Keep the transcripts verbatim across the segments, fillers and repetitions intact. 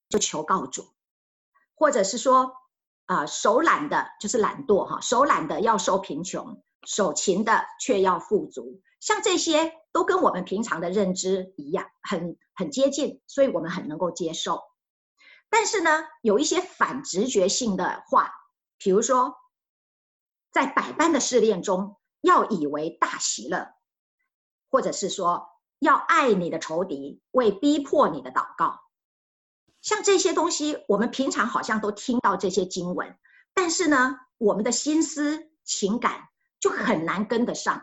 就求告主，或者是说，呃，手懒的就是懒惰哈，手懒的要受贫穷，手勤的却要富足，像这些都跟我们平常的认知一样，很很接近，所以我们很能够接受。但是呢，有一些反直觉性的话，比如说，在百般的试炼中，要以为大喜乐，或者是说，要爱你的仇敌，为逼迫你的祷告。像这些东西，我们平常好像都听到这些经文，但是呢，我们的心思情感就很难跟得上。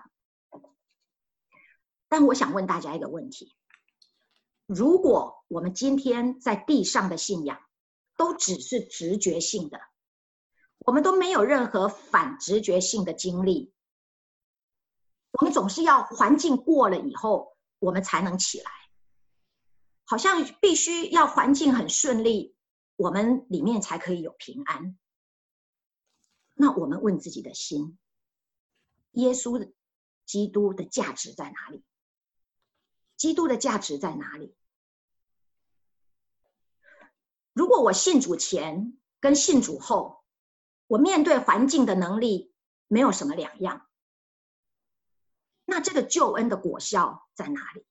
但我想问大家一个问题：如果我们今天在地上的信仰都只是直觉性的，我们都没有任何反直觉性的经历，我们总是要环境过了以后，我们才能起来。好像必须要环境很顺利，我们里面才可以有平安。那我们问自己的心，耶稣基督的价值在哪里？基督的价值在哪里？如果我信主前跟信主后，我面对环境的能力没有什么两样，那这个救恩的果效在哪里？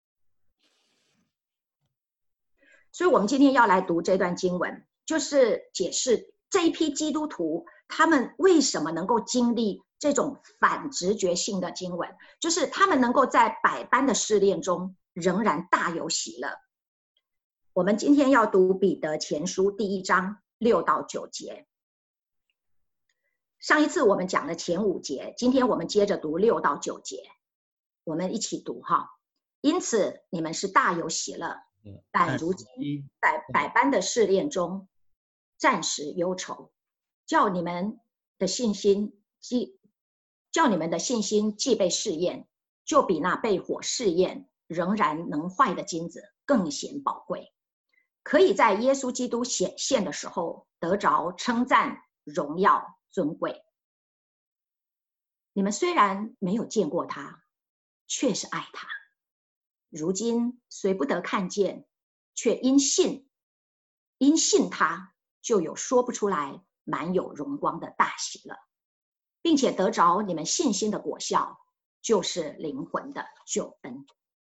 所以我们今天要来读这段经文，就是解释这一批基督徒他们为什么能够经历这种反直觉性的经文，就是他们能够在百般的试炼中仍然大有喜乐。我们今天要读彼得前书第一章六到九节。上一次我们讲了前五节，今天我们接着读六到九节，我们一起读哈。因此你们是大有喜乐，但如今在百般的试炼中暂时忧愁，叫你们的信心既叫你们的信心既被试验，就比那被火试验仍然能坏的金子更显宝贵，可以在耶稣基督显现的时候得着称赞、荣耀、尊贵。你们虽然没有见过他，却是爱他。如今虽不得看见，却因信，因信他，就有说不出来满有荣光的大喜乐，并且得着你们信心的果效，就是灵魂的救恩。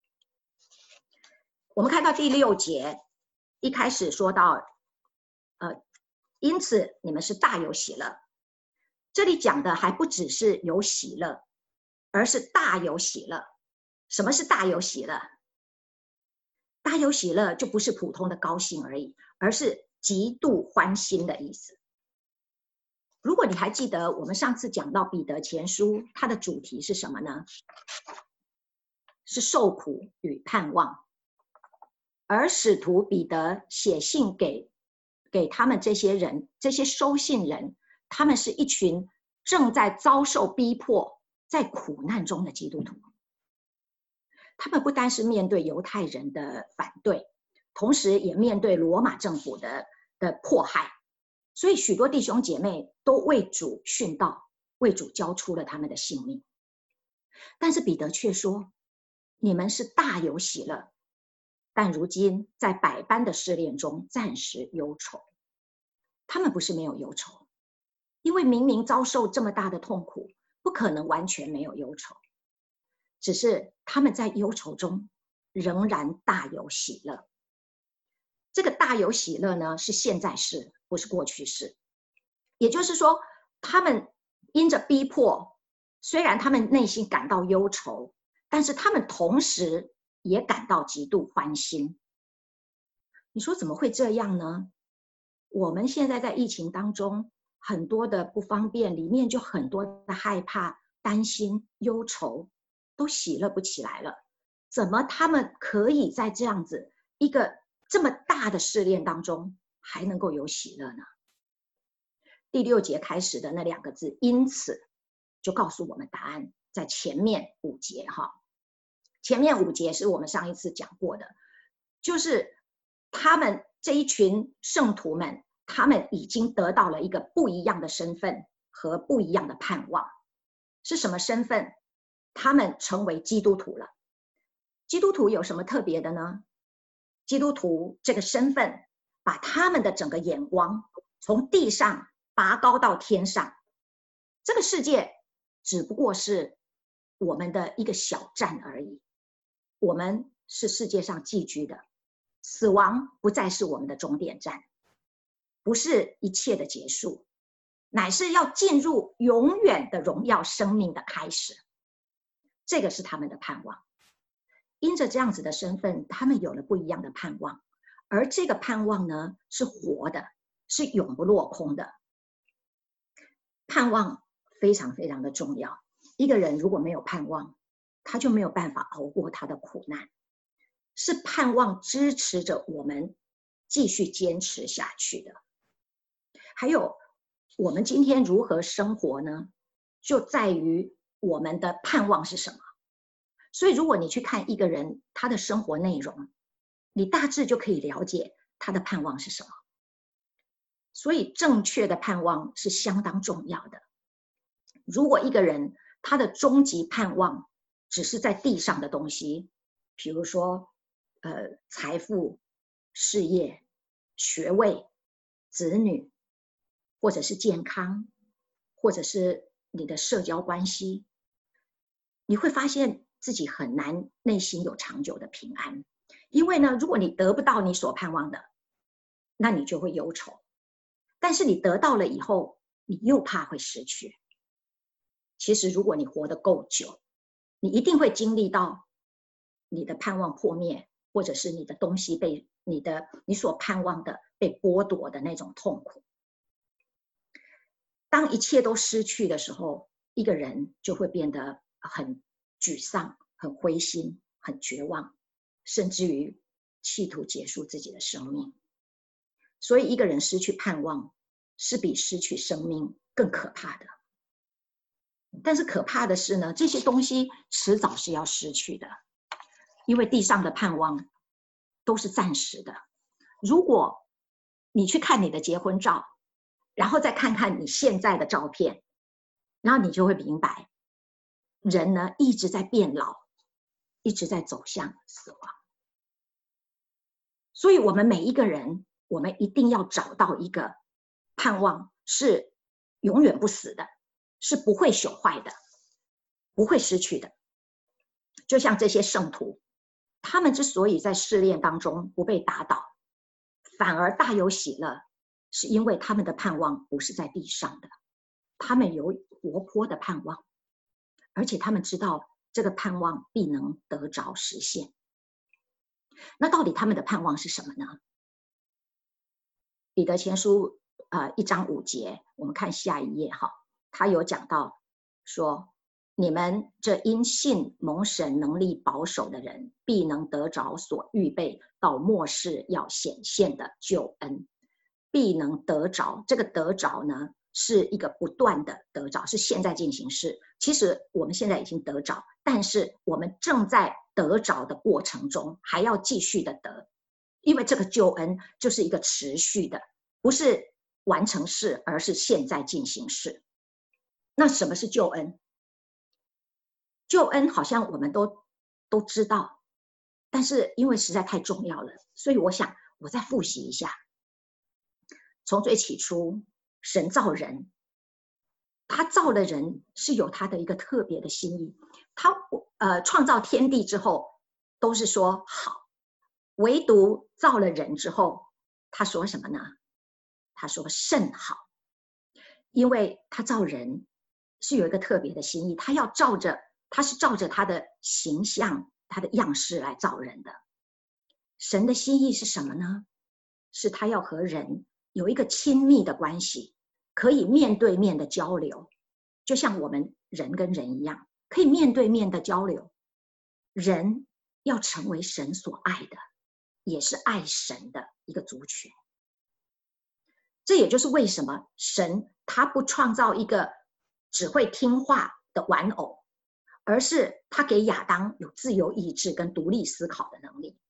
我们看到第六节，一开始说到，呃，因此你们是大有喜乐。这里讲的还不只是有喜乐，而是大有喜乐。什么是大有喜乐？大有喜乐就不是普通的高兴而已，而是极度欢欣的意思。如果你还记得我们上次讲到彼得前书，它的主题是什么呢？是受苦与盼望。而使徒彼得写信给给他们这些人，这些收信人，他们是一群正在遭受逼迫、在苦难中的基督徒。他们不单是面对犹太人的反对，同时也面对罗马政府的的迫害，所以许多弟兄姐妹都为主殉道，为主交出了他们的性命。但是彼得却说：你们是大有喜乐，但如今在百般的试炼中暂时忧愁。他们不是没有忧愁，因为明明遭受这么大的痛苦，不可能完全没有忧愁，只是他们在忧愁中仍然大有喜乐。这个大有喜乐呢，是现在式，不是过去式。也就是说，他们因着逼迫，虽然他们内心感到忧愁，但是他们同时也感到极度欢欣。你说怎么会这样呢？我们现在在疫情当中，很多的不方便，里面就很多的害怕、担心、忧愁，都喜乐不起来了。怎么他们可以在这样子一个这么大的试炼当中，还能够有喜乐呢？第六节开始的那两个字，因此，就告诉我们答案，在前面五节哈。前面五节是我们上一次讲过的，就是他们这一群圣徒们，他们已经得到了一个不一样的身份和不一样的盼望。是什么身份？他们成为基督徒了。基督徒有什么特别的呢？基督徒这个身份把他们的整个眼光从地上拔高到天上。这个世界只不过是我们的一个小站而已，我们是世界上寄居的，死亡不再是我们的终点站，不是一切的结束，乃是要进入永远的荣耀生命的开始。这个是他们的盼望。因着这样子的身份，他们有了不一样的盼望，而这个盼望呢，是活的，是永不落空的。盼望非常非常的重要。一个人如果没有盼望，他就没有办法熬过他的苦难。是盼望支持着我们继续坚持下去的。还有，我们今天如何生活呢？就在于我们的盼望是什么。所以，如果你去看一个人他的生活内容，你大致就可以了解他的盼望是什么。所以，正确的盼望是相当重要的。如果一个人他的终极盼望只是在地上的东西，比如说，呃，财富、事业、学位、子女，或者是健康，或者是你的社交关系，你会发现自己很难内心有长久的平安。因为呢，如果你得不到你所盼望的，那你就会忧愁。但是你得到了以后，你又怕会失去。其实如果你活得够久，你一定会经历到你的盼望破灭，或者是你的东西被你的你所盼望的被剥夺的那种痛苦。当一切都失去的时候，一个人就会变得很沮丧、很灰心、很绝望，甚至于企图结束自己的生命。所以一个人失去盼望，是比失去生命更可怕的。但是可怕的是呢，这些东西迟早是要失去的，因为地上的盼望都是暂时的。如果你去看你的结婚照，然后再看看你现在的照片，然后你就会明白，人呢一直在变老，一直在走向死亡。所以我们每一个人，我们一定要找到一个盼望是永远不死的，是不会朽坏的，不会失去的。就像这些圣徒，他们之所以在试炼当中不被打倒，反而大有喜乐，是因为他们的盼望不是在地上的，他们有活泼的盼望，而且他们知道这个盼望必能得着实现。那到底他们的盼望是什么呢？彼得前书呃一章五节，我们看下一页哈，他有讲到说，你们这因信蒙神能力保守的人，必能得着所预备到末世要显现的救恩。必能得着，这个得着呢，是一个不断的得着，是现在进行式。其实我们现在已经得着，但是我们正在得着的过程中，还要继续的得，因为这个救恩就是一个持续的，不是完成式，而是现在进行式。那什么是救恩？救恩好像我们都都知道，但是因为实在太重要了，所以我想我再复习一下。从最起初，神造人，他造了人是有他的一个特别的心意。他呃创造天地之后，都是说好，唯独造了人之后，他说什么呢？他说甚好，因为他造人是有一个特别的心意，他要照着，他是照着他的形象、他的样式来造人的。神的心意是什么呢？是他要和人有一个亲密的关系，可以面对面的交流，就像我们人跟人一样，可以面对面的交流。人要成为神所爱的，也是爱神的一个族群。这也就是为什么神他不创造一个只会听话的玩偶，而是他给亚当有自由意志跟独立思考的能力。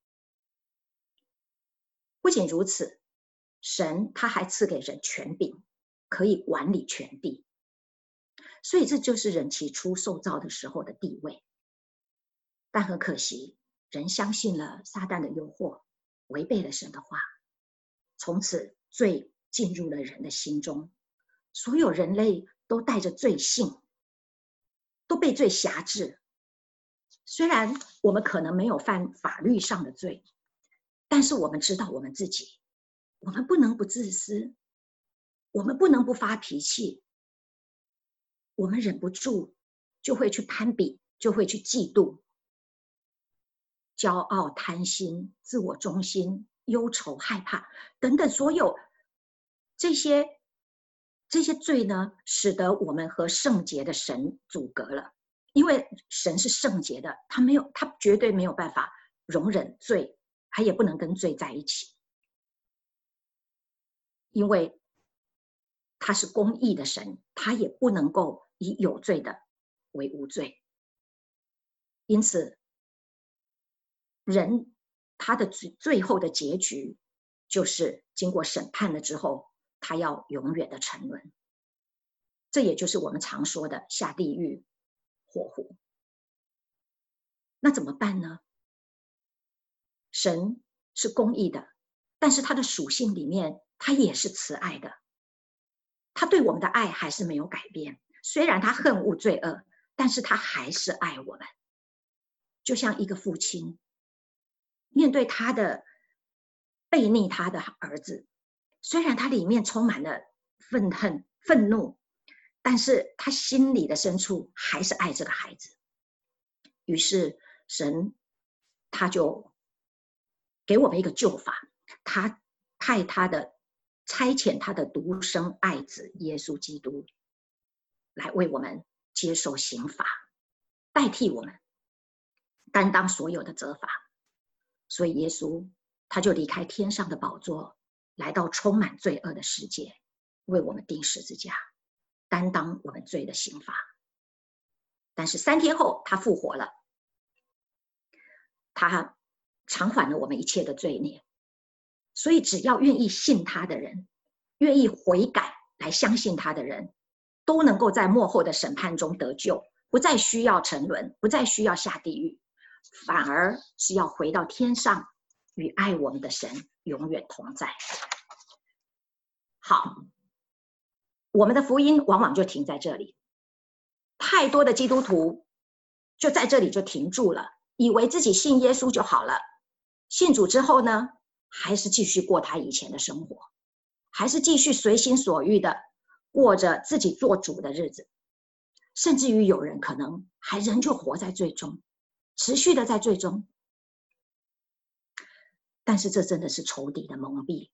不仅如此，神他还赐给人权柄，可以管理全地。所以这就是人起初受造的时候的地位。但很可惜，人相信了撒旦的诱惑，违背了神的话， 从此罪进入了人的心中，所有人类都带着罪性，都被罪辖制。虽然我们可能没有犯法律上的罪，但是我们知道我们自己，我们不能不自私，我们不能不发脾气，我们忍不住就会去攀比，就会去嫉妒，骄傲、贪心、自我中心、忧愁、害怕等等，所有这些这些罪呢，使得我们和圣洁的神阻隔了。因为神是圣洁的，他没有，他绝对没有办法容忍罪，他也不能跟罪在一起，因为他是公义的神，他也不能够以有罪的为无罪。因此人他的最后的结局就是经过审判了之后，他要永远的沉沦。这也就是我们常说的下地狱火湖。那怎么办呢？神是公义的，但是他的属性里面他也是慈爱的，他对我们的爱还是没有改变。虽然他恨恶罪恶，但是他还是爱我们。就像一个父亲面对他的背逆他的儿子，虽然他里面充满了愤恨愤怒，但是他心里的深处还是爱这个孩子。于是神他就给我们一个救法，他派他的差遣他的独生爱子耶稣基督来为我们接受刑罚，代替我们担当所有的责罚。所以耶稣他就离开天上的宝座，来到充满罪恶的世界，为我们钉十字架，担当我们罪的刑罚。但是三天后他复活了，他偿还了我们一切的罪孽。所以只要愿意信他的人，愿意悔改来相信他的人，都能够在末后的审判中得救，不再需要沉沦，不再需要下地狱，反而是要回到天上，与爱我们的神永远同在。好，我们的福音往往就停在这里，太多的基督徒就在这里就停住了，以为自己信耶稣就好了。信主之后呢，还是继续过他以前的生活，还是继续随心所欲的过着自己做主的日子，甚至于有人可能还仍旧活在罪中，持续的在罪中。但是这真的是仇敌的蒙蔽。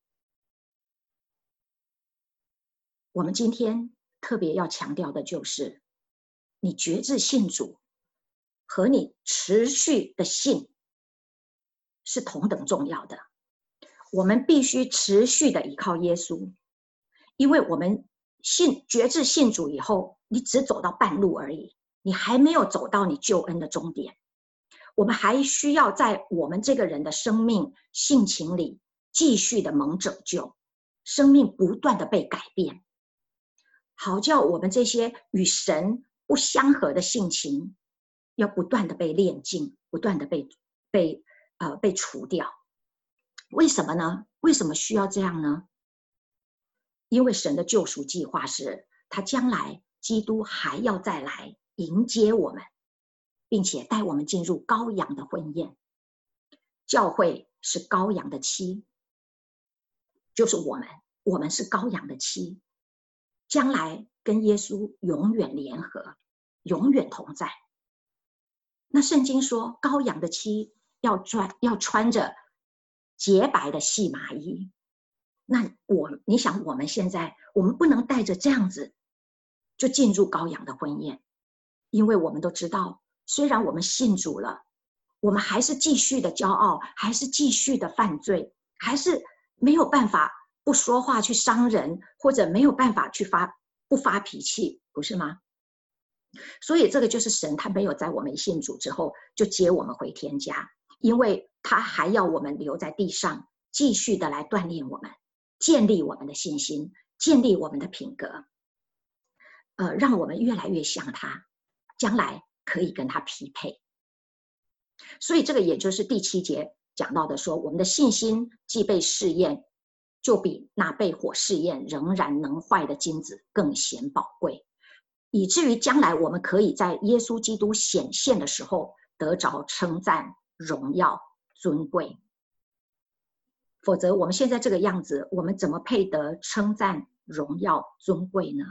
我们今天特别要强调的就是，你决志信主和你持续的信是同等重要的。我们必须持续的依靠耶稣，因为我们信决志信主以后，你只走到半路而已，你还没有走到你救恩的终点。我们还需要在我们这个人的生命性情里继续的蒙拯救，生命不断的被改变，好叫我们这些与神不相合的性情要不断的被炼净，不断的被被呃被除掉。为什么呢？为什么需要这样呢？因为神的救赎计划是，他将来基督还要再来迎接我们，并且带我们进入羔羊的婚宴。教会是羔羊的妻，就是我们，我们是羔羊的妻，将来跟耶稣永远联合，永远同在。那圣经说，羔羊的妻要穿要穿着洁白的细麻衣。那我你想，我们现在我们不能带着这样子就进入羔羊的婚宴，因为我们都知道，虽然我们信主了，我们还是继续的骄傲，还是继续的犯罪，还是没有办法不说话去伤人，或者没有办法去发不发脾气，不是吗？所以这个就是神他没有在我们信主之后就接我们回天家，因为他还要我们留在地上，继续的来锻炼我们，建立我们的信心，建立我们的品格，呃，让我们越来越像他，将来可以跟他匹配。所以这个也就是第七节讲到的说，我们的信心既被试验， 就比那被火试验仍然能坏的金子更显宝贵，以至于将来我们可以在耶稣基督显现的时候得着称赞、荣耀、尊贵。否则我们现在这个样子，我们怎么配得称赞、荣耀、尊贵呢？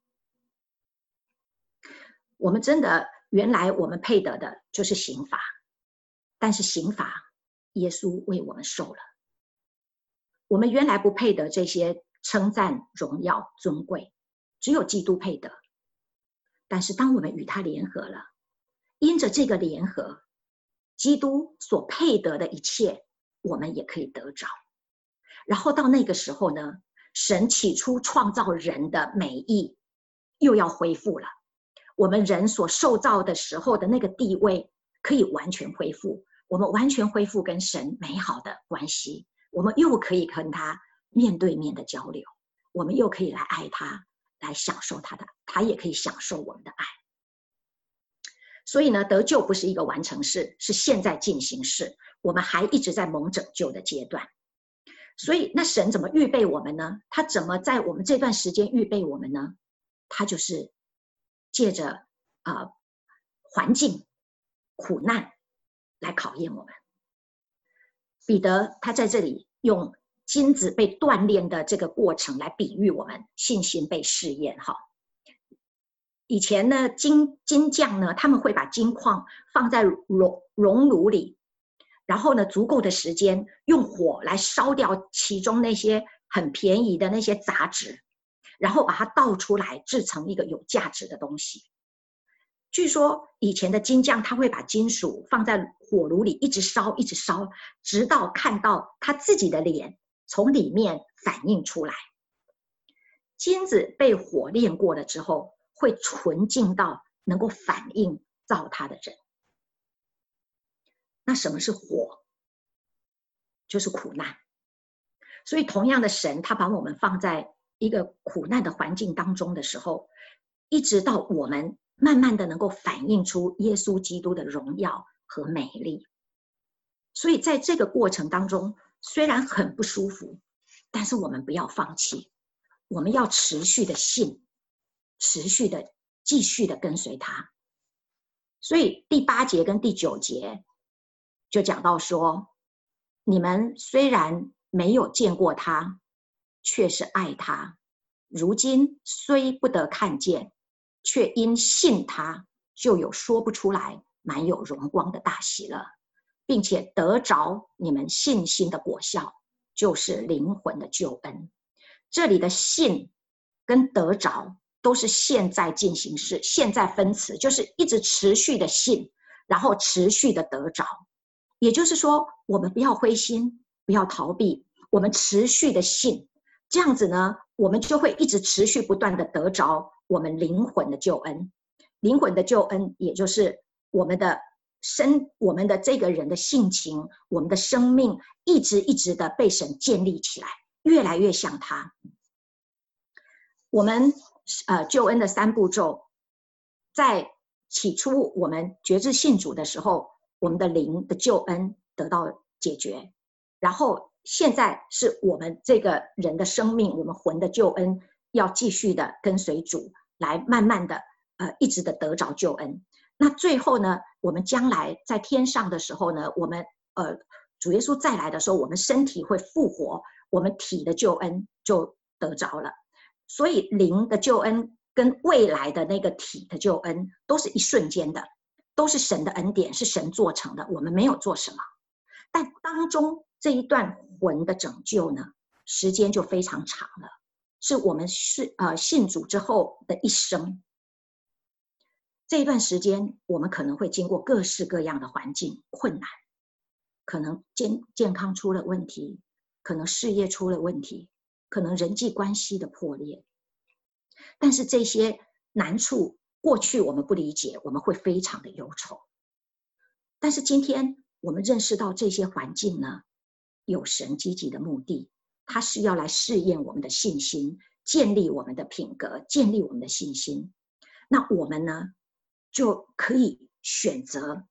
我们真的原来我们配得的就是刑罚，但是刑罚耶稣为我们受了。我们原来不配得这些称赞、荣耀、尊贵，只有基督配得。但是当我们与他联合了，因着这个联合，基督所配得的一切我们也可以得着。然后到那个时候呢，神起初创造人的美意又要恢复了，我们人所受造的时候的那个地位可以完全恢复，我们完全恢复跟神美好的关系，我们又可以跟他面对面的交流，我们又可以来爱他，来享受他的，他也可以享受我们的爱。所以呢，得救不是一个完成式，是现在进行式，我们还一直在蒙拯救的阶段。所以那神怎么预备我们呢？他怎么在我们这段时间预备我们呢？他就是借着呃环境苦难来考验我们。彼得他在这里用金子被锻炼的这个过程来比喻我们信心被试验。哈，以前呢，金金匠呢，他们会把金矿放在熔熔炉里，然后呢，足够的时间用火来烧掉其中那些很便宜的那些杂质，然后把它倒出来，制成一个有价值的东西。据说以前的金匠他会把金属放在火炉里一直烧一直烧，直到看到他自己的脸从里面反映出来。金子被火炼过了之后，会纯净到能够反映造它的人。那什么是火？就是苦难。所以同样的，神他把我们放在一个苦难的环境当中的时候，一直到我们慢慢的能够反映出耶稣基督的荣耀和美丽。所以在这个过程当中，虽然很不舒服，但是我们不要放弃，我们要持续的信，持续的继续的跟随他。所以第八节跟第九节就讲到说，你们虽然没有见过他，却是爱他，如今虽不得看见，却因信他，就有说不出来满有荣光的大喜乐，并且得着你们信心的果效，就是灵魂的救恩。这里的信跟得着都是现在进行式，现在分词，就是一直持续的信，然后持续的得着。也就是说，我们不要灰心，不要逃避，我们持续的信，这样子呢，我们就会一直持续不断的得着我们灵魂的救恩。灵魂的救恩也就是我们的生，我们的这个人的性情，我们的生命一直一直的被神建立起来，越来越像他。我们呃救恩的三步骤，在起初我们决志信主的时候，我们的灵的救恩得到解决，然后现在是我们这个人的生命，我们魂的救恩要继续的跟随主，来慢慢的呃一直的得着救恩。那最后呢，我们将来在天上的时候呢，我们呃主耶稣再来的时候，我们身体会复活，我们体的救恩就得着了。所以灵的救恩跟未来的那个体的救恩都是一瞬间的，都是神的恩典，是神做成的，我们没有做什么。但当中这一段魂的拯救呢，时间就非常长了，是我们是呃信主之后的一生。这一段时间，我们可能会经过各式各样的环境困难，可能健健康出了问题，可能事业出了问题，可能人际关系的破裂。但是这些难处，过去我们不理解，我们会非常的忧愁。但是今天我们认识到这些环境呢，有神积极的目的，它是要来试验我们的信心，建立我们的品格，建立我们的信心。那我们呢，就可以选择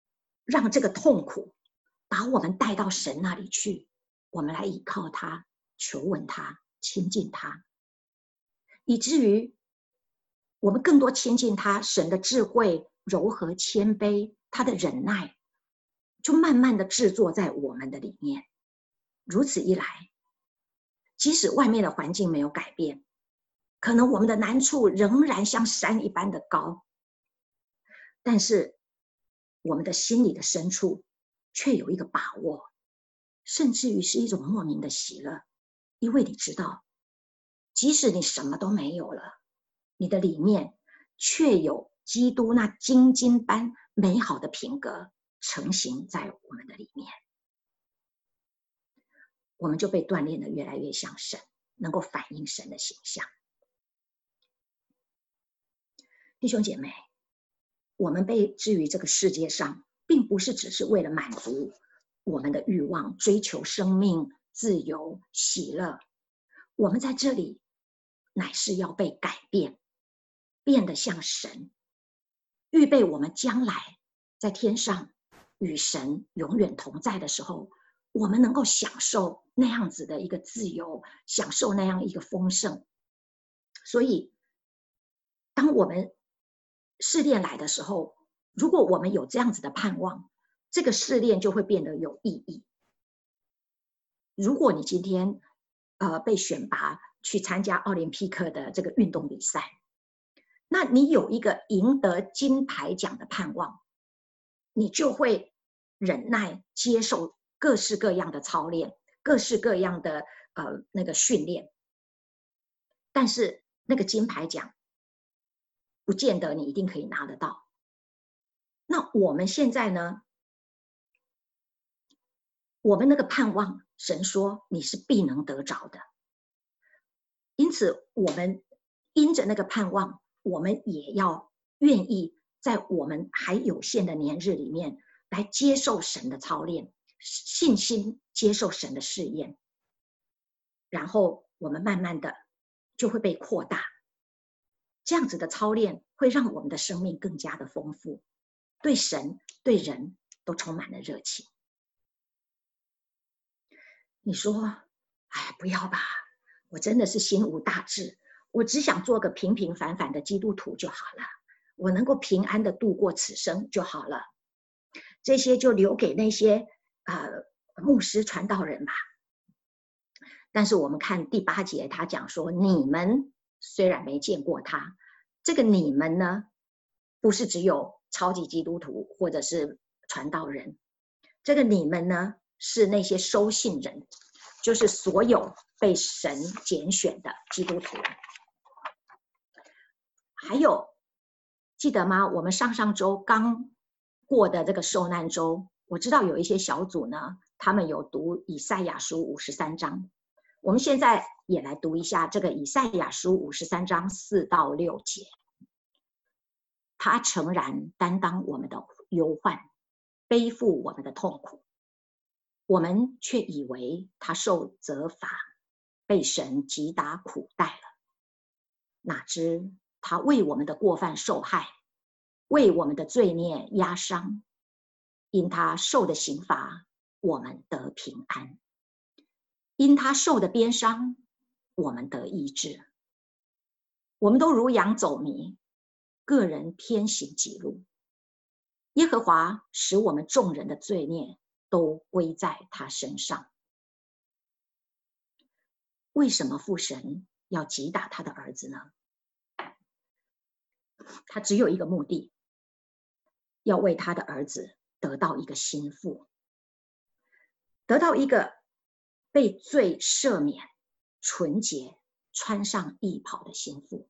让这个痛苦把我们带到神那里去，我们来依靠他， 求问他，亲近他，以至于我们更多亲近他，神的智慧、柔和、谦卑，他的忍耐，就慢慢的制作在我们的里面。如此一来，即使外面的环境没有改变，可能我们的难处仍然像山一般的高，但是我们的心里的深处却有一个把握，甚至于是一种莫名的喜乐，因为你知道，即使你什么都没有了，你的里面却有基督那金金般美好的品格成型在我们的里面，我们就被锻炼的越来越像神，能够反映神的形象。弟兄姐妹，我们被置于这个世界上，并不是只是为了满足我们的欲望，追求生命、自由、喜乐。我们在这里乃是要被改变，变得像神，预备我们将来在天上与神永远同在的时候，我们能够享受那样子的一个自由，享受那样一个丰盛。所以当我们试炼来的时候，如果我们有这样子的盼望，这个试炼就会变得有意义。如果你今天呃被选拔去参加奥林匹克的这个运动比赛，那你有一个赢得金牌奖的盼望，你就会忍耐接受各式各样的操练，各式各样的呃那个训练。但是那个金牌奖不见得你一定可以拿得到。那我们现在呢，我们那个盼望，神说你是必能得着的。因此我们因着那个盼望，我们也要愿意在我们还有限的年日里面来接受神的操练，信心接受神的试验，然后我们慢慢的就会被扩大。这样子的操练会让我们的生命更加的丰富，对神对人都充满了热情。你说哎，不要吧，我真的是心无大志，我只想做个平平凡凡的基督徒就好了，我能够平安的度过此生就好了，这些就留给那些呃牧师传道人吧。但是我们看第八节，他讲说，你们虽然没见过他，这个你们呢，不是只有超级基督徒或者是传道人，这个你们呢，是那些收信人，就是所有被神拣选的基督徒。还有记得吗？我们上上周刚过的这个受难周，我知道有一些小组呢，他们有读以赛亚书五十三章。我们现在也来读一下这个以赛亚书五十三章四到六节。他诚然担当我们的忧患，背负我们的痛苦，我们却以为他受责罚，被神击打苦待了。哪知他为我们的过犯受害，为我们的罪孽压伤，因他受的刑罚，我们得平安；因他受的鞭伤，我们得医治。我们都如羊走迷，个人偏行己路。耶和华使我们众人的罪孽都归在他身上。为什么父神要击打他的儿子呢？他只有一个目的，要为他的儿子得到一个心腹，得到一个被罪赦免、纯洁、穿上义袍的心腹。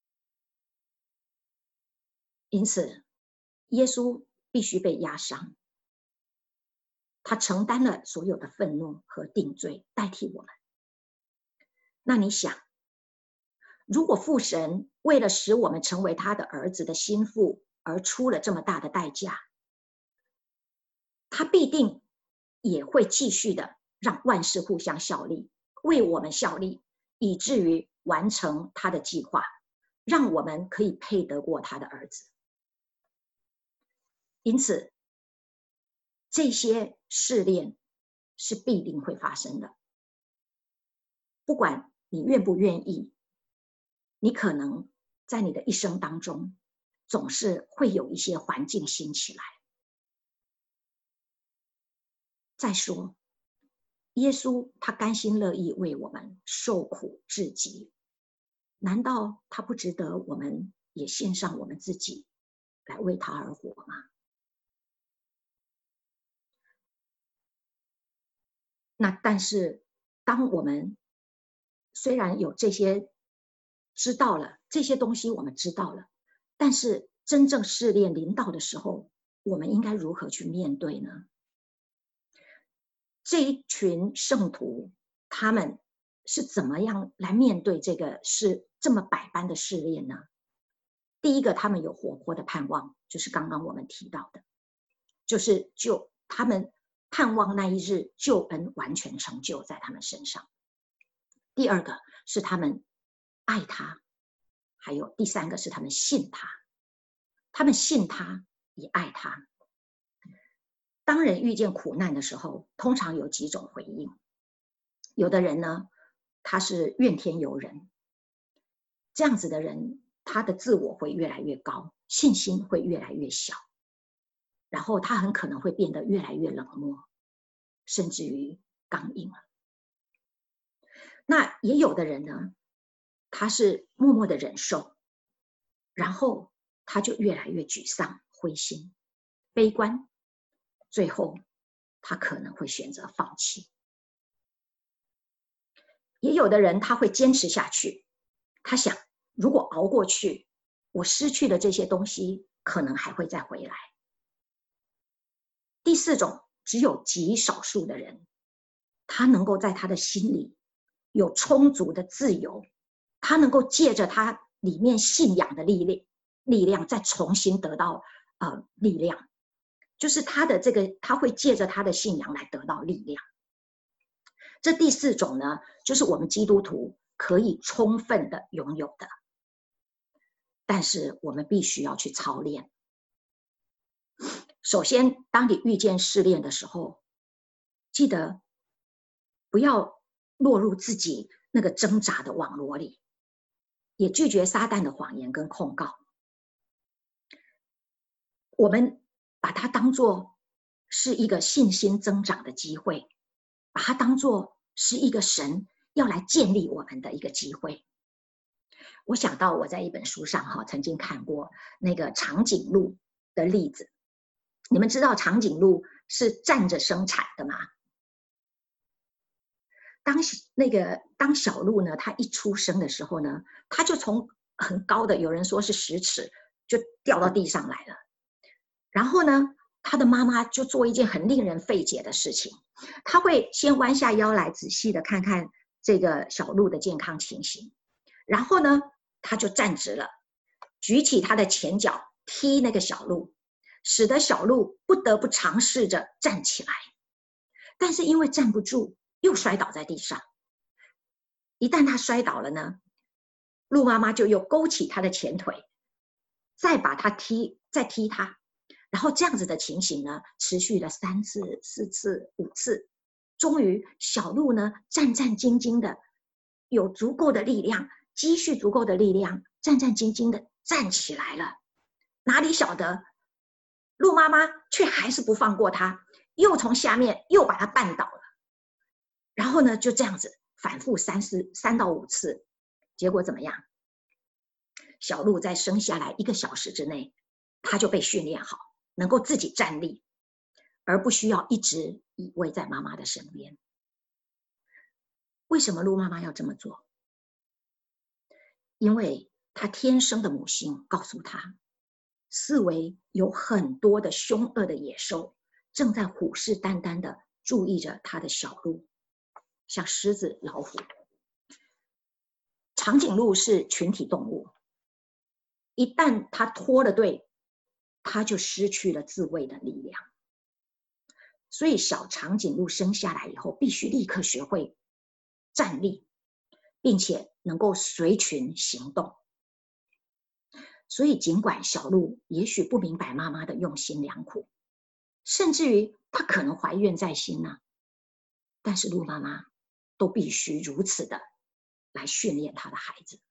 因此耶稣必须被压伤，他承担了所有的愤怒和定罪，代替我们。那你想，如果父神为了使我们成为他的儿子的心腹而出了这么大的代价，他必定也会继续的让万事互相效力，为我们效力，以至于完成他的计划，让我们可以配得过他的儿子。因此这些试炼是必定会发生的。 不管你愿不愿意，你可能在你的一生当中，总是会有一些环境兴起来。再说，耶稣他甘心乐意为我们受苦至极，难道他不值得我们也献上我们自己来为他而活吗？那但是当我们虽然有这些知道了，这些东西我们知道了，但是真正试炼临到的时候，我们应该如何去面对呢？这一群圣徒他们是怎么样来面对这个是这么百般的试炼呢？第一个，他们有活泼的盼望，就是刚刚我们提到的，就是就他们盼望那一日救恩完全成就在他们身上。第二个是他们爱他，还有第三个是他们信他，他们信他也爱他。当人遇见苦难的时候，通常有几种回应。有的人呢，他是怨天尤人，这样子的人，他的自我会越来越高，信心会越来越小，然后他很可能会变得越来越冷漠，甚至于刚硬了。那也有的人呢，他是默默的忍受，然后他就越来越沮丧、灰心、悲观，最后他可能会选择放弃。也有的人他会坚持下去，他想如果熬过去，我失去的这些东西可能还会再回来。第四种，只有极少数的人，他能够在他的心里有充足的自由，他能够借着他里面信仰的力量，力量再重新得到呃力量，就是他的这个，他会借着他的信仰来得到力量。这第四种呢，就是我们基督徒可以充分的拥有的，但是我们必须要去操练。首先，当你遇见试炼的时候，记得不要落入自己那个挣扎的网罗里，也拒绝撒旦的谎言跟控告。我们把它当作是一个信心增长的机会，把它当作是一个神要来建立我们的一个机会。我想到我在一本书上哈曾经看过那个长颈鹿的例子。你们知道长颈鹿是站着生产的吗？当那个当小鹿呢，它一出生的时候呢，它就从很高的，有人说是十尺，就掉到地上来了。然后呢，它的妈妈就做一件很令人费解的事情，她会先弯下腰来仔细的看看这个小鹿的健康情形，然后呢，她就站直了，举起她的前脚踢那个小鹿，使得小鹿不得不尝试着站起来，但是因为站不住，又摔倒在地上。一旦他摔倒了呢，鹿妈妈就又勾起他的前腿，再把他踢，再踢他，然后这样子的情形呢，持续了三次、四次、五次，终于小鹿呢战战兢兢的，有足够的力量，积蓄足够的力量，战战兢兢的站起来了。哪里晓得？鹿妈妈却还是不放过他，又从下面又把他绊倒了，然后呢，就这样子反复三四三到五次，结果怎么样？小鹿在生下来一个小时之内，他就被训练好，能够自己站立，而不需要一直依偎在妈妈的身边。为什么鹿妈妈要这么做？因为她天生的母性告诉她，四围有很多的凶恶的野兽正在虎视眈眈的注意着他的小鹿，像狮子、老虎。长颈鹿是群体动物，一旦它脱了队，它就失去了自卫的力量。所以小长颈鹿生下来以后，必须立刻学会站立，并且能够随群行动。所以尽管小鹿也许不明白妈妈的用心良苦，甚至于她可能怀怨在心呢、啊，但是鹿妈妈都必须如此的来训练他的孩子。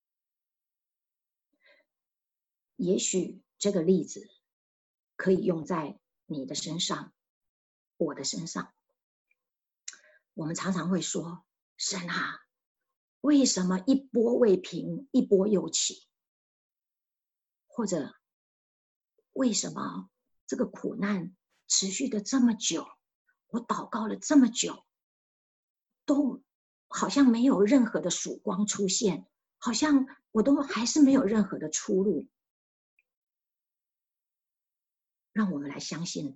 也许这个例子可以用在你的身上，我的身上。我们常常会说，神啊，为什么一波未平，一波又起？或者为什么这个苦难持续的这么久？我祷告了这么久，都好像没有任何的曙光出现，好像我都还是没有任何的出路。让我们来相信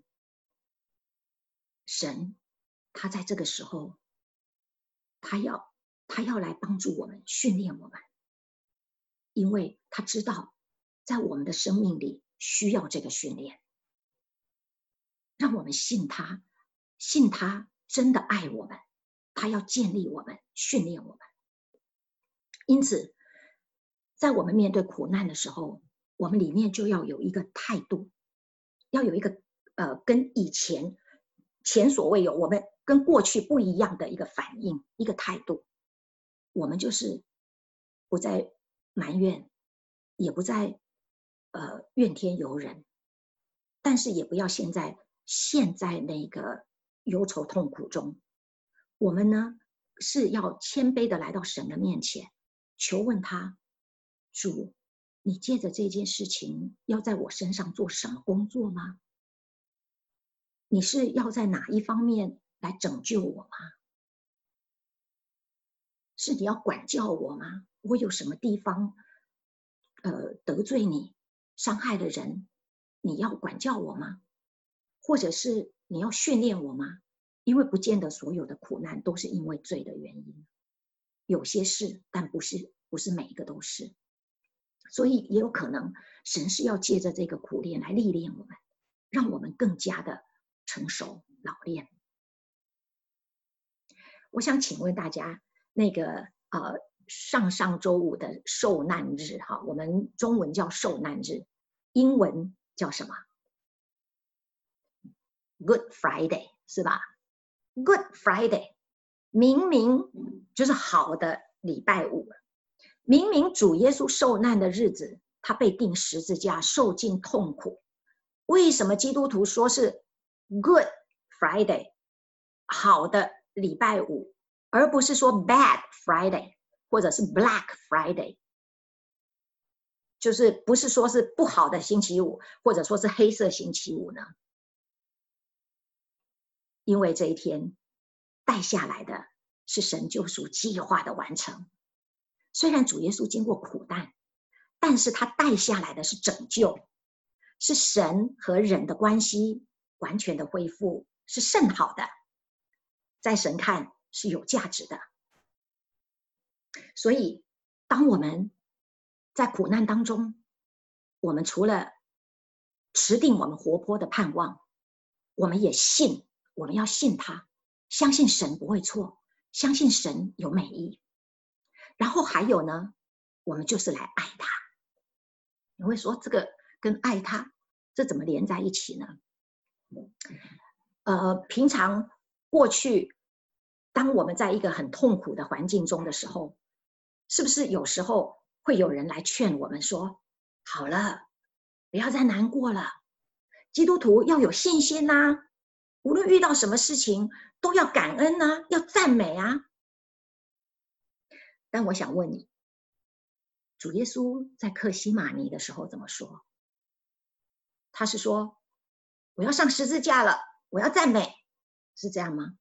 神，他在这个时候，他要他要来帮助我们，训练我们，因为他知道在我们的生命里需要这个训练。让我们信他，信他真的爱我们，他要建立我们，训练我们。因此在我们面对苦难的时候，我们里面就要有一个态度，要有一个呃跟以前前所未有，我们跟过去不一样的一个反应，一个态度。我们就是不再埋怨，也不再呃怨天尤人，但是也不要现在陷在那个忧愁痛苦中。我们呢是要谦卑的来到神的面前，求问他，主，你借着这件事情要在我身上做什么工作吗？你是要在哪一方面来拯救我吗？是你要管教我吗？我有什么地方呃得罪你，伤害了人，你要管教我吗？或者是你要训练我吗？因为不见得所有的苦难都是因为罪的原因，有些是，但不是不是每一个都是。所以也有可能神是要借着这个苦练来历练我们，让我们更加的成熟老练。我想请问大家，那个呃上上周五的受难日哈，我们中文叫受难日，英文叫什么？ Good Friday 是吧？ Good Friday 明明就是好的礼拜五，明明主耶稣受难的日子，他被钉十字架，受尽痛苦。为什么基督徒说是 Good Friday 好的礼拜五，而不是说 Bad Friday 或者是 Black Friday， 就是不是说是不好的星期五，或者说是黑色星期五呢？因为这一天带下来的是神救赎计划的完成。虽然主耶稣经过苦难，但是他带下来的是拯救，是神和人的关系完全的恢复，是甚好的，在神看是有价值的。所以当我们在苦难当中，我们除了持定我们活泼的盼望，我们也信，我们要信他，相信神不会错，相信神有美意。然后还有呢，我们就是来爱他。你会说这个跟爱他这怎么连在一起呢？呃，平常过去当我们在一个很痛苦的环境中的时候，是不是有时候会有人来劝我们说，好了，不要再难过了，基督徒要有信心啊，无论遇到什么事情都要感恩啊，要赞美啊。但我想问你，主耶稣在客西马尼的时候怎么说？他是说，我要上十字架了，我要赞美，是这样吗？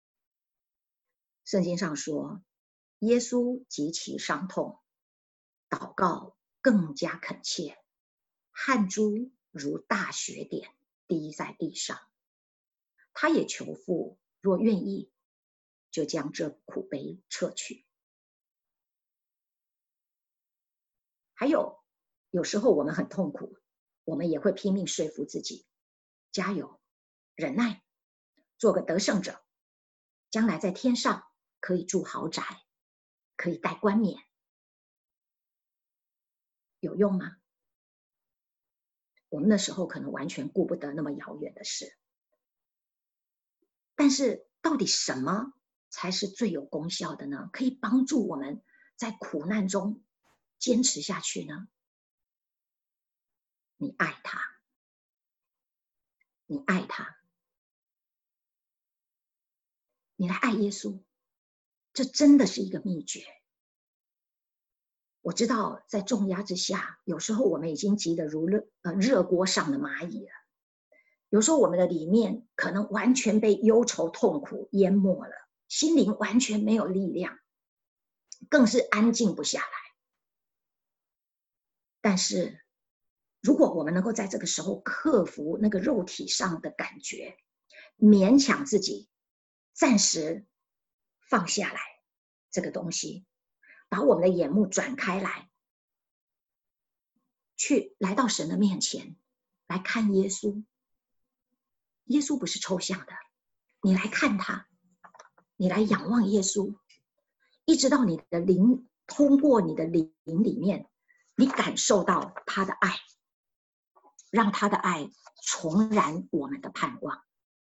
圣经上说，耶稣极其伤痛，祷告更加恳切，汗珠如大雪点滴在地上。他也求父，若愿意，就将这苦杯撤去。还有，有时候我们很痛苦，我们也会拼命说服自己，加油，忍耐，做个得胜者，将来在天上可以住豪宅，可以戴冠冕。有用吗？我们那时候可能完全顾不得那么遥远的事。但是到底什么才是最有功效的呢？可以帮助我们在苦难中坚持下去呢？你爱他，你爱他，你来爱耶稣，这真的是一个秘诀。我知道在重压之下，有时候我们已经急得如热呃热锅上的蚂蚁了，有时候我们的里面可能完全被忧愁痛苦淹没了，心灵完全没有力量，更是安静不下来。但是如果我们能够在这个时候克服那个肉体上的感觉，勉强自己暂时放下来这个东西，把我们的眼目转开来，去来到神的面前来看耶稣。耶稣不是抽象的，你来看他，你来仰望耶稣，一直到你的灵通过你的灵里面，你感受到他的爱，让他的爱重燃我们的盼望。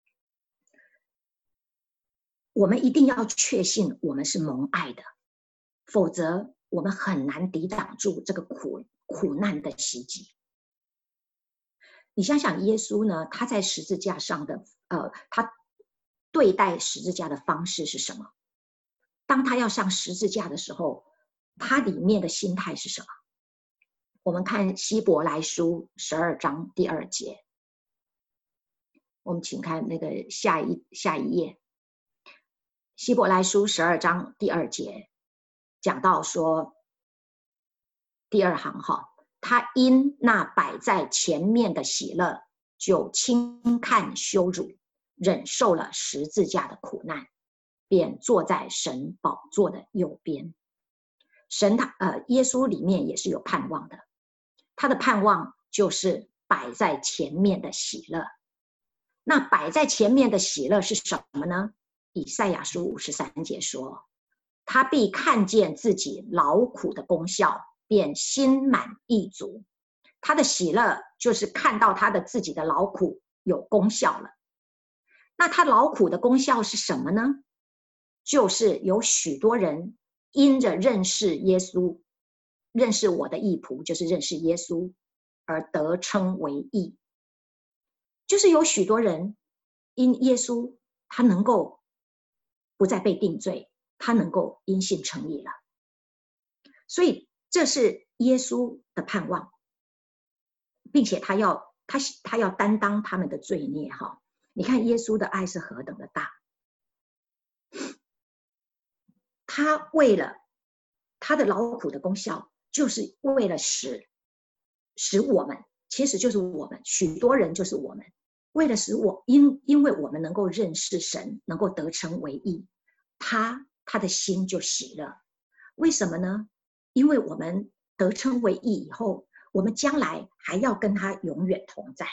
我们一定要确信我们是蒙爱的，否则我们很难抵挡住这个苦苦难的袭击。你想想耶稣呢，他在十字架上的呃，他对待十字架的方式是什么？当他要上十字架的时候，他里面的心态是什么？我们看希伯来书十二章第二节，我们请看那个下一下一页。希伯来书十二章第二节讲到说，第二行哈，他因那摆在前面的喜乐，就轻看羞辱，忍受了十字架的苦难，便坐在神宝座的右边。神他呃，耶稣里面也是有盼望的，他的盼望就是摆在前面的喜乐。那摆在前面的喜乐是什么呢？以赛亚书五十三节说，他必看见自己劳苦的功效，便心满意足。他的喜乐就是看到他的自己的劳苦有功效了。那他劳苦的功效是什么呢？就是有许多人因着认识耶稣，认识我的义仆，就是认识耶稣，而得称为义。就是有许多人因耶稣，他能够不再被定罪，他能够因信称义了。所以这是耶稣的盼望，并且他要他他要担当他们的罪孽哈。你看耶稣的爱是何等的大，他为了他的劳苦的功效，就是为了使使我们，其实就是我们，许多人就是我们，为了使我因因为我们能够认识神，能够得成为义，他他的心就喜乐。为什么呢？因为我们得称为义以后，我们将来还要跟他永远同在。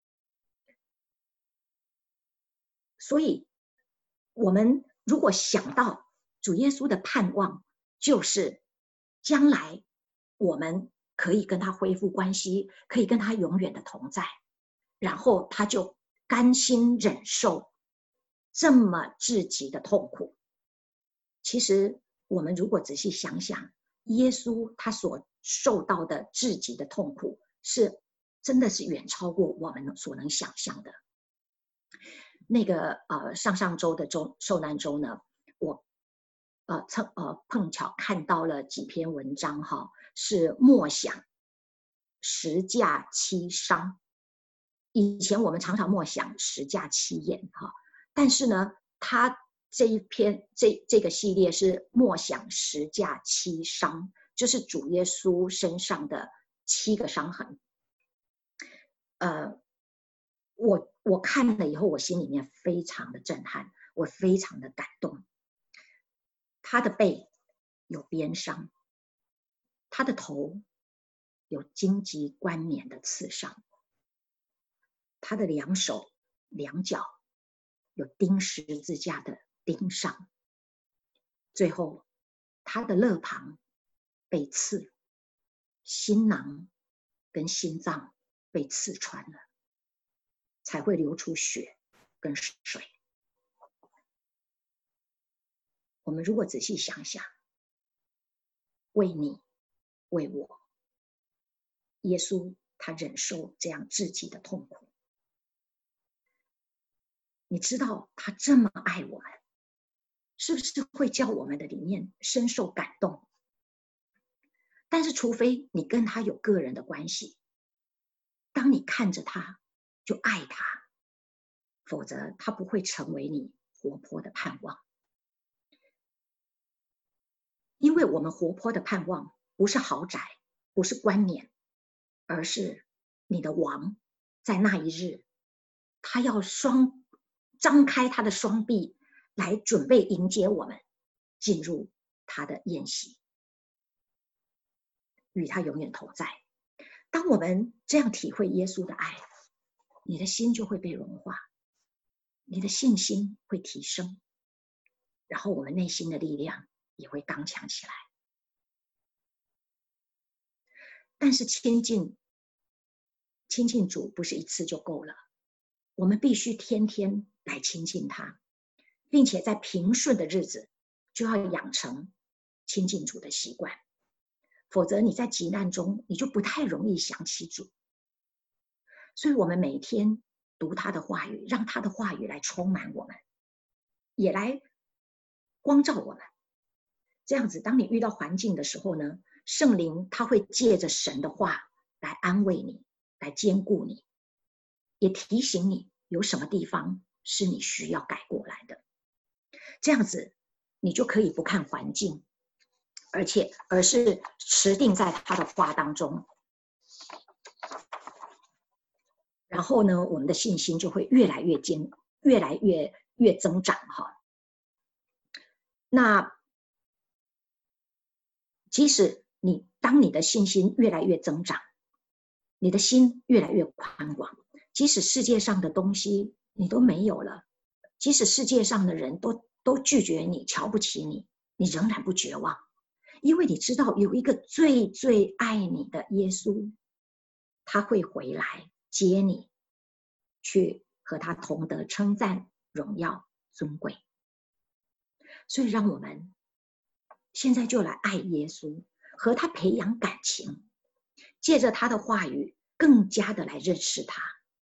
所以我们如果想到主耶稣的盼望，就是将来我们可以跟他恢复关系，可以跟他永远的同在，然后他就甘心忍受这么至极的痛苦。其实我们如果仔细想想，耶稣他所受到的至极的痛苦，是真的是远超过我们所能想象的。那个呃上上周的周受难周呢，我呃蹭呃碰巧看到了几篇文章哈，是默想十架七伤。以前我们常常默想十架七言哈，但是呢，他这一篇这这个系列是默想十架七伤，就是主耶稣身上的七个伤痕。呃，我我看了以后，我心里面非常的震撼，我非常的感动。他的背有鞭伤，他的头有荆棘冠冕的刺伤，他的两手两脚有钉十字架的钉伤，最后他的肋旁被刺，心囊跟心脏被刺穿了，才会流出血跟水。我们如果仔细想想， 为你，为我。耶稣他忍受这样至极的痛苦。你知道他这么爱我们，是不是会叫我们的里面深受感动？但是除非你跟他有个人的关系，当你看着他就爱他，否则他不会成为你活泼的盼望。因为我们活泼的盼望不是豪宅，不是冠冕，而是你的王在那一日，他要双张开他的双臂来准备迎接我们进入他的宴席，与他永远同在。当我们这样体会耶稣的爱，你的心就会被融化，你的信心会提升，然后我们内心的力量也会刚强起来。但是亲近亲近主不是一次就够了，我们必须天天来亲近他，并且在平顺的日子就要养成亲近主的习惯，否则你在急难中你就不太容易想起主。所以我们每一天读他的话语，让他的话语来充满我们，也来光照我们。这样子当你遇到环境的时候呢，圣灵他会借着神的话来安慰你，来坚固你，也提醒你有什么地方是你需要改过来的。这样子你就可以不看环境，而且而是持定在他的话当中，然后呢，我们的信心就会越来越坚，越来越越增长哈。那即使你当你的信心越来越增长，你的心越来越宽广，即使世界上的东西你都没有了，即使世界上的人都都拒绝你，瞧不起你，你仍然不绝望，因为你知道有一个最最爱你的耶稣，他会回来接你，去和他同得称赞、荣耀、尊贵。所以让我们现在就来爱耶稣，和他培养感情，借着他的话语更加的来认识他。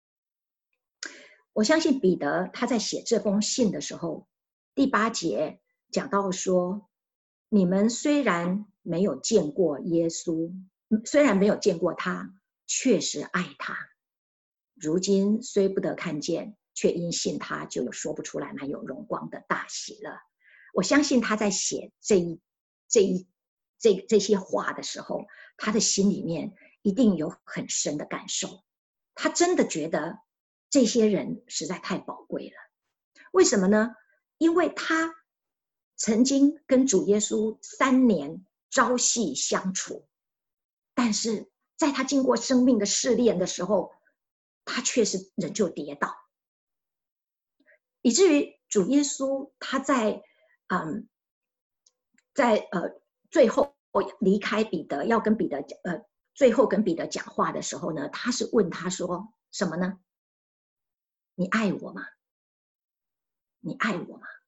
我相信彼得他在写这封信的时候，第八节讲到说，你们虽然没有见过耶稣，虽然没有见过他，确实爱他，如今虽不得看见，却因信他就有说不出来满有荣光的大喜乐。我相信他在写这一这一这这些话的时候，他的心里面一定有很深的感受，他真的觉得这些人实在太宝贵了。为什么呢？因为他曾经跟主耶稣三年朝夕相处，但是在他经过生命的试炼的时候，他却是仍旧跌倒，以至于主耶稣他在嗯，在呃最后离开彼得，要跟彼得呃最后跟彼得讲话的时候呢，他是问他说什么呢？你爱我吗？你爱我吗？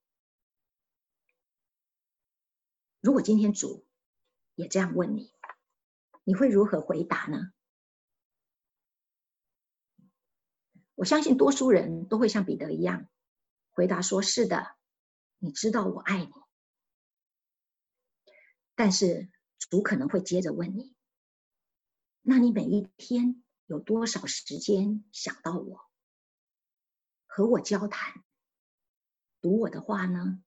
如果今天主也这样问你，你会如何回答呢？我相信多数人都会像彼得一样回答说，是的，你知道我爱你。但是主可能会接着问你，那你每一天有多少时间想到我，和我交谈，读我的话呢？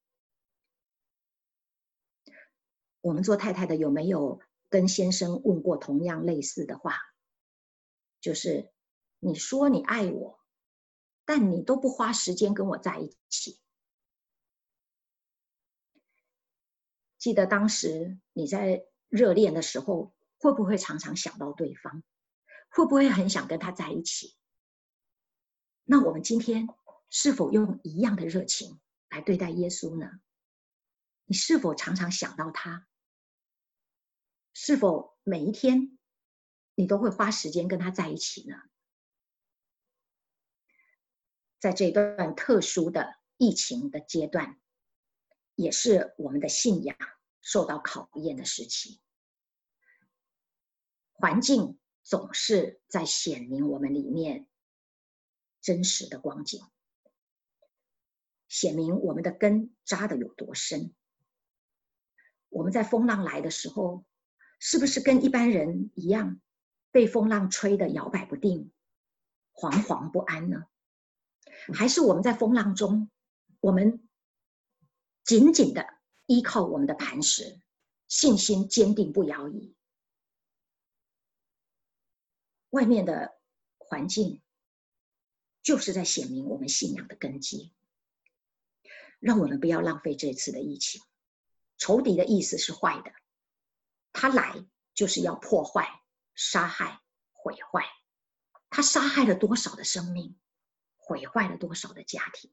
我们做太太的有没有跟先生问过同样类似的话？就是你说你爱我，但你都不花时间跟我在一起。记得当时你在热恋的时候，会不会常常想到对方？会不会很想跟他在一起？那我们今天是否用一样的热情来对待耶稣呢？你是否常常想到他？是否每一天你都会花时间跟他在一起呢？在这段特殊的疫情的阶段，也是我们的信仰受到考验的时期。 环境总是在显明我们里面真实的光景，显明我们的根扎得有多深。我们在风浪来的时候，是不是跟一般人一样，被风浪吹得摇摆不定，惶惶不安呢？还是我们在风浪中，我们紧紧的依靠我们的磐石，信心坚定不摇移？外面的环境就是在显明我们信仰的根基。让我们不要浪费这次的疫情。仇敌的意思是坏的，他来就是要破坏、杀害、毁坏。他杀害了多少的生命，毁坏了多少的家庭。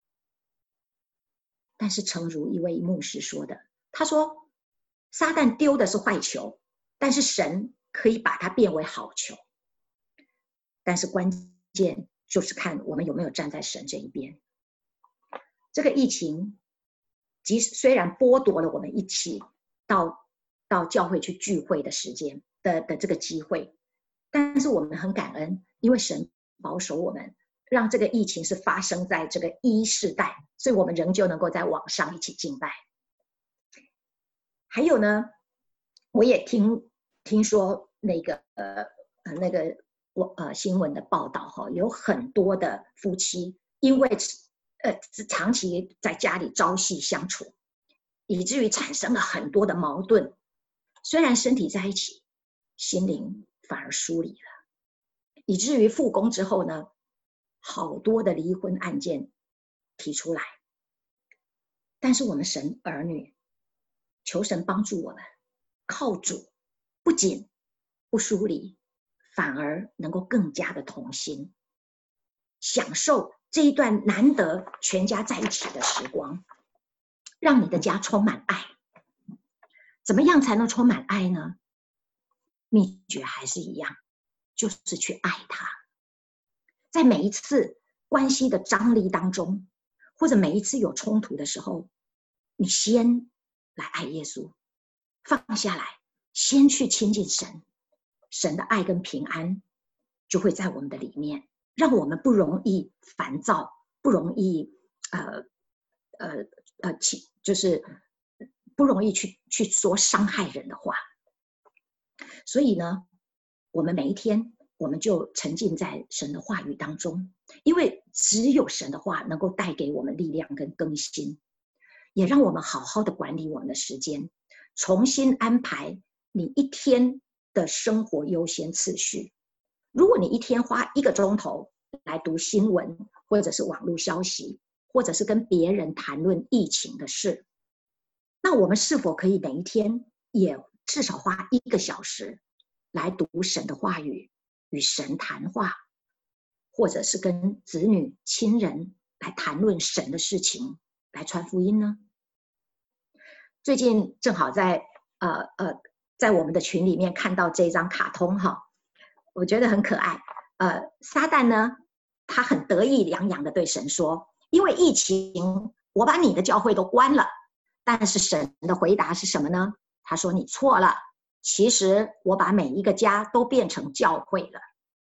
但是诚如一位牧师说的，他说撒旦丢的是坏球，但是神可以把它变为好球。但是关键就是看我们有没有站在神这一边。这个疫情即使虽然剥夺了我们一起到到教会去聚会的时间 的, 的这个机会，但是我们很感恩，因为神保守我们，让这个疫情是发生在这个一世代，所以我们仍旧能够在网上一起敬拜。还有呢，我也听听说那个呃那个我呃新闻的报道哈，有很多的夫妻因为呃长期在家里朝夕相处，以至于产生了很多的矛盾。虽然身体在一起，心灵反而疏离了，以至于复工之后呢，好多的离婚案件提出来。但是我们神儿女，求神帮助我们，靠主，不仅不疏离，反而能够更加的同心，享受这一段难得全家在一起的时光，让你的家充满爱。怎么样才能充满爱呢？秘诀还是一样，就是去爱他。在每一次关系的张力当中，或者每一次有冲突的时候，你先来爱耶稣，放下来，先去亲近神，神的爱跟平安就会在我们的里面，让我们不容易烦躁，不容易呃呃呃就是不容易去去说伤害人的话。所以呢，我们每一天我们就沉浸在神的话语当中，因为只有神的话能够带给我们力量跟更新，也让我们好好的管理我们的时间，重新安排你一天的生活优先次序。如果你一天花一个钟头来读新闻，或者是网络消息，或者是跟别人谈论疫情的事，那我们是否可以每一天也至少花一个小时来读神的话语，与神谈话，或者是跟子女亲人来谈论神的事情，来传福音呢？最近正好在呃呃在我们的群里面看到这张卡通哈，我觉得很可爱。呃，撒旦呢，他很得意洋洋的对神说：“因为疫情，我把你的教会都关了。”但是神的回答是什么呢？他说：“你错了，其实我把每一个家都变成教会了。”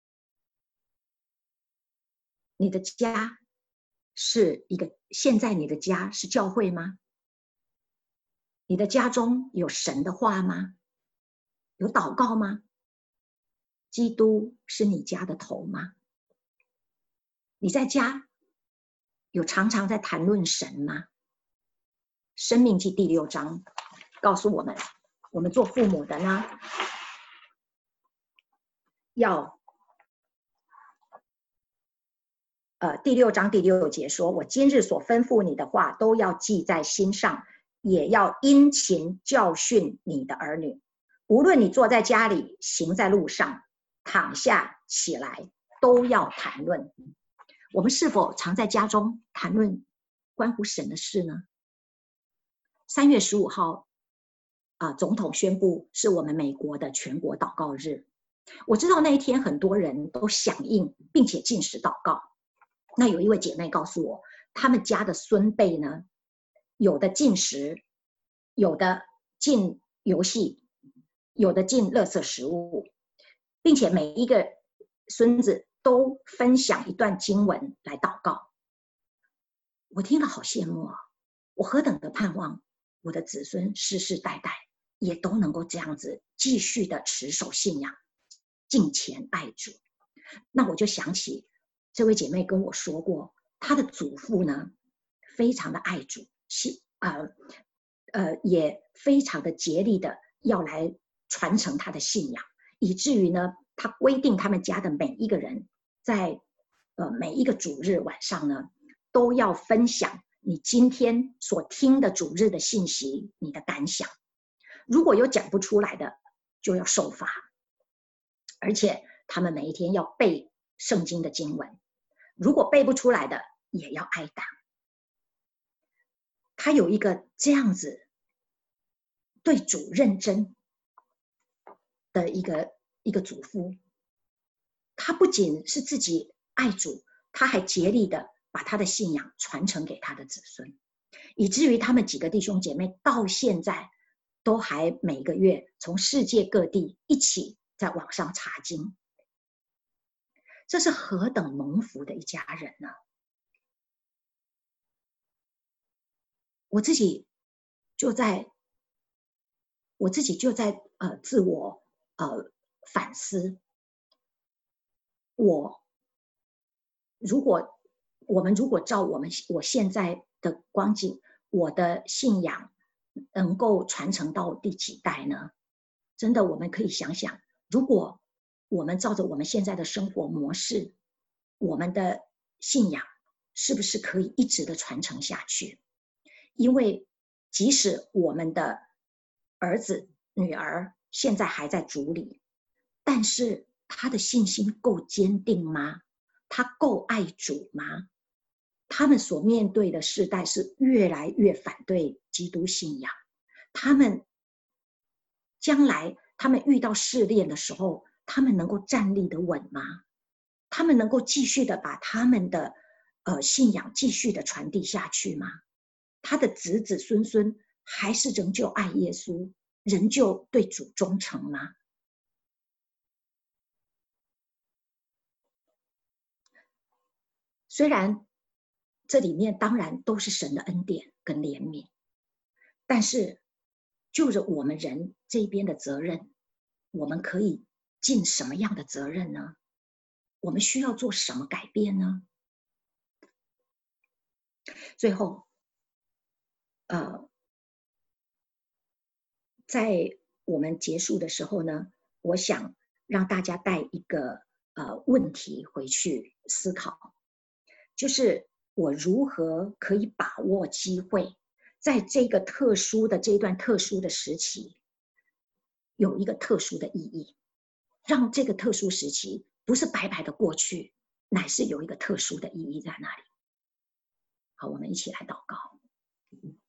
你的家是一个，现在你的家是教会吗？你的家中有神的话吗？有祷告吗？基督是你家的头吗？你在家有常常在谈论神吗？申命记第六章告诉我们，我们做父母的呢，要呃第六章第六节说：“我今日所吩咐你的话，都要记在心上，也要殷勤教训你的儿女。无论你坐在家里，行在路上，躺下起来，都要谈论。”我们是否常在家中谈论关乎神的事呢？三月十五号，呃，总统宣布是我们美国的全国祷告日。我知道那一天很多人都响应，并且禁食祷告。那有一位姐妹告诉我，他们家的孙辈呢，有的禁食，有的禁游戏，有的禁垃圾食物， 并且每一个孙子都分享一段经文来祷告。我听了好羡慕啊！我何等的盼望我的子孙世世代代也都能够这样子继续的持守信仰，敬虔爱主。那我就想起这位姐妹跟我说过，她的祖父呢非常的爱主，呃呃也非常的竭力的要来传承他的信仰，以至于呢，他规定他们家的每一个人在呃每一个主日晚上呢，都要分享你今天所听的主日的信息，你的感想。如果有讲不出来的，就要受罚。而且他们每一天要背圣经的经文，如果背不出来的，也要挨打。他有一个这样子对主认真的一个一个祖父，他不仅是自己爱主，他还竭力的把他的信仰传承给他的子孙，以至于他们几个弟兄姐妹到现在都还每个月从世界各地一起在网上查经。这是何等蒙福的一家人呢！我自己就在，我自己就在呃自我呃反思。我如果我们如果照我们我现在的光景，我的信仰能够传承到第几代呢？真的，我们可以想想，如果我们照着我们现在的生活模式，我们的信仰是不是可以一直的传承下去？因为即使我们的儿子女儿现在还在主里，但是他的信心够坚定吗？他够爱主吗？他们所面对的世代是越来越反对基督信仰，他们将来他们遇到试炼的时候，他们能够站立得稳吗？他们能够继续的把他们的呃信仰继续的传递下去吗？他的子子孙孙还是仍旧爱耶稣，仍旧对主忠诚吗？虽然这里面当然都是神的恩典跟怜悯，但是就着我们人这边的责任，我们可以尽什么样的责任呢？我们需要做什么改变呢？最后呃，在我们结束的时候呢，我想让大家带一个呃问题回去思考，就是我如何可以把握机会，在这个特殊的这一段特殊的时期，有一个特殊的意义，让这个特殊时期不是白白的过去，乃是有一个特殊的意义在那里。好，我们一起来祷告。